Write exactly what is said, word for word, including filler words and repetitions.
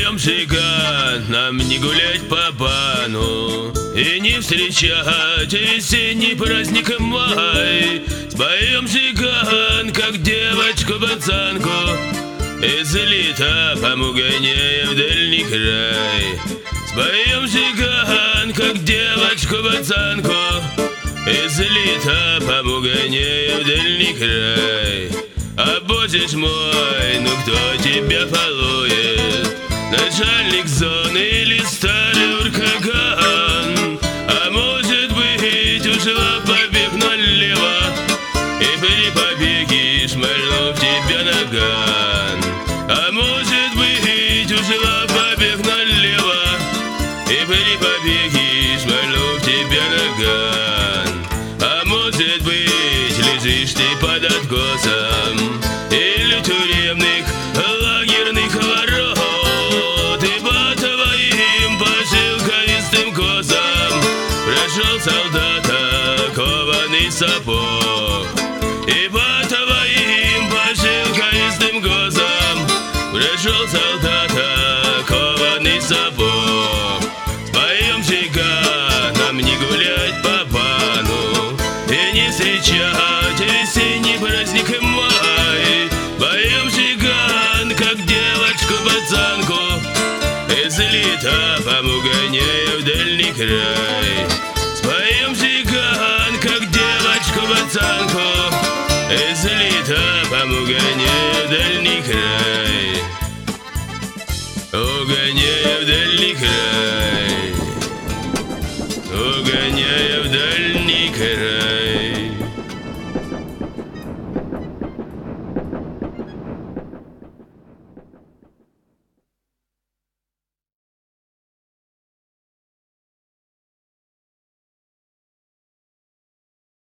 Споем жиган, нам не гулять по бану и не встречать весенний праздник май. Споем жиган, как девочку-пацанку, из лета помугонея в дальний край. Споем жиган, как девочку-пацанку, из лета помугонея в дальний край. А боже ж мой, ну кто тебя полует? Начальник зоны или старый уркаган? А может быть, ушла побег налево, и при побеге шмальнув тебя наган. А может быть, ушла побег налево, и при побеге шмальнув тебя наган. А может быть, лежишь ты под откосом или тюремных лагерных ворот, и по твоим пошилковистым косам прошел солдата кованый сапог. И по твоим пошилковистым косам прошел солдата кованый сапог. Споем жиган, нам не гулять по бану и не встречать весенний праздник май. Поем жиган, как девочку-пацанку, из лета помугонея в дальний край. Споем жиган, как девочку-пацанку, из лета помугонея в дальний край.